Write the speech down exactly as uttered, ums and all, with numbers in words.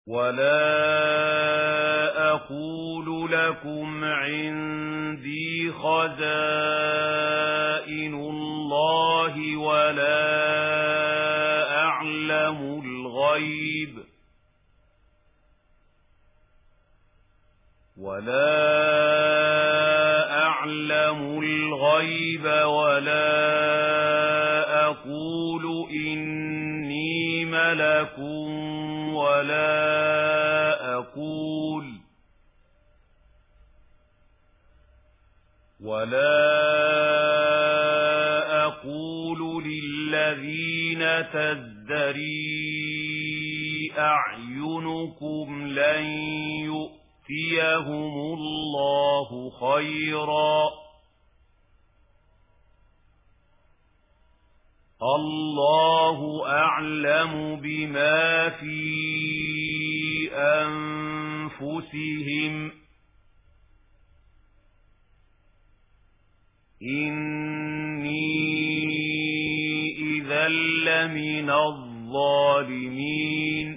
ولا أقول لكم عندي خزائن الله ولا أعلم الغيب ولا أعلم الغيب ولا أقول إني ملك ولا أقول ولا أقول للذين تزدري أعينكم لن يؤتيهم الله خيرا الله أعلم بما في أنفسهم إني إذا لمن الظالمين